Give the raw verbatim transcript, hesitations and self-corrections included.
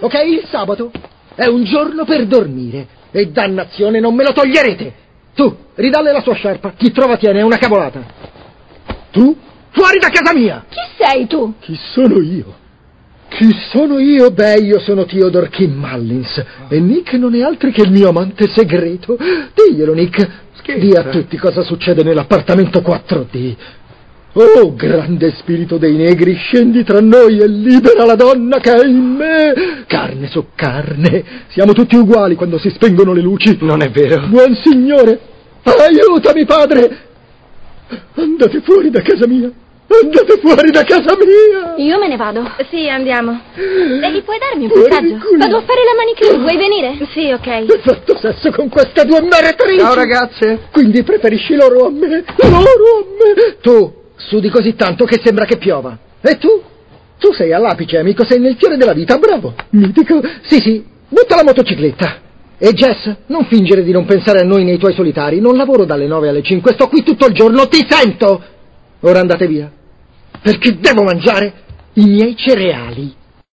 ok? Il sabato è un giorno per dormire e dannazione non me lo toglierete. Tu, ridalle la sua sciarpa, chi trova tiene, è una cavolata. Tu, fuori da casa mia! Chi sei tu? Chi sono io? Chi sono io? Beh, io sono Theodore Kim Mullins e Nick non è altro che il mio amante segreto. Diglielo, Nick. Scherza. Dì a tutti cosa succede nell'appartamento quattro D. Oh, grande spirito dei negri, scendi tra noi e libera la donna che è in me. Carne su carne. Siamo tutti uguali quando si spengono le luci. Non è vero. Buon Signore, aiutami, padre. Andate fuori da casa mia. Andate fuori da casa mia. Io me ne vado. Sì, andiamo. E puoi darmi un Fuori passaggio? di qui. Vado a fare la manicure, vuoi venire? Sì, ok. Hai fatto sesso con queste due meretrici. Ciao ragazze. Quindi preferisci loro a me. Loro a me. Tu sudi così tanto che sembra che piova. E tu? Tu sei all'apice, amico, sei nel fiore della vita, bravo. Mitico. Sì, sì, butta la motocicletta. E Jess, non fingere di non pensare a noi nei tuoi solitari. Non lavoro dalle nove alle cinque, sto qui tutto il giorno, ti sento. Ora andate via, perché devo mangiare i miei cereali.